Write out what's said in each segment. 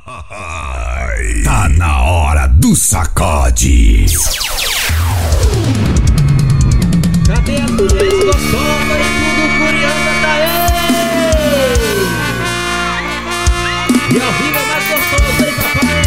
Tá na hora do sacode. Cadê as mulheres gostosas e tudo curiosa, tá aí? E ao vivo é mais gostoso, hein, papai?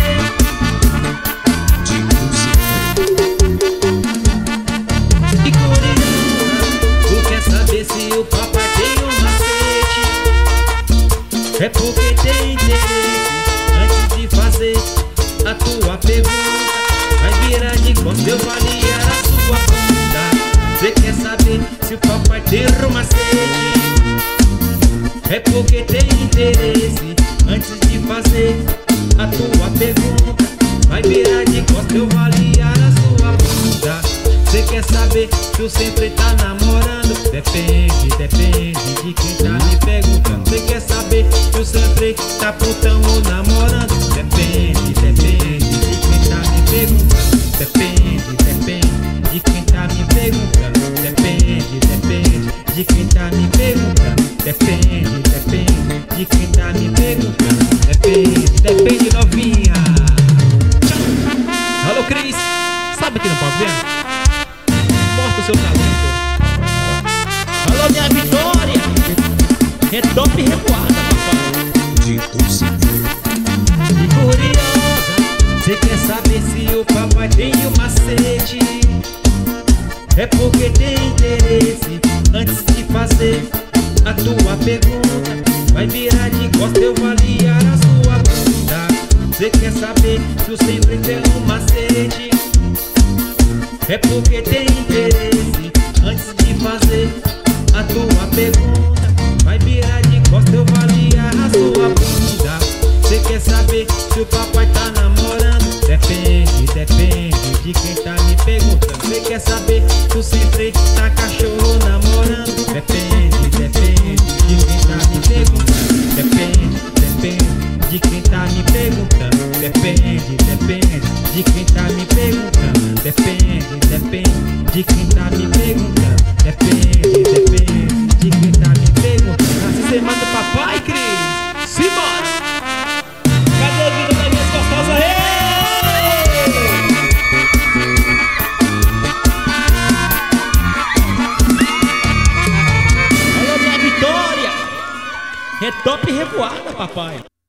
E curiosa, tu quer saber se o papai tem um macete? É porque tem interesse. Antes de fazer a tua pergunta, vai virar de costas, eu avaliar a sua bunda. Cê quer saber se o papai tem um macete? É porque tem interesse. Antes de fazer a tua pergunta, vai virar de costas, eu avaliar a sua bunda. Cê quer saber se tu sempre tá namorando? Depende de quem tá me perguntando. Cê quer saber se tu sempre tá putão ou namorando? Depende de quem tá me perguntando. Depende de quem tá me perguntando. Depende de quem tá me perguntando. Depende de quem tá me perguntando. Depende novinha. Tchau. Alô Cris, sabe que não pode ver? Mostra o seu talento. Alô minha Vitória, é top revoada, papai. E curiosa, cê quer saber se o papai tem um macete? É porque tem interesse. Antes de fazer a tua pergunta, vai virar de costas, eu avaliar a sua bunda. Cê quer saber se eu sempre tenho um macete? É porque tem interesse. Antes de fazer a tua pergunta, vai virar de costas, eu avaliar a sua bunda. Cê quer saber se o papai tá namorando? Depende de quem tá me perguntando. Cê quer saber se tu sempre tá cachorro namorando? Depende de quem tá me perguntando. Depende de quem tá me perguntando. Depende de quem tá me perguntando. Depende de quem tá me perguntando. Depende de quem tá me perguntando. Assim cê manda o papai, Cris. Simbora! Cadê a vida das minhas gostosas? Alô minha Vitória, é top revoada, papai.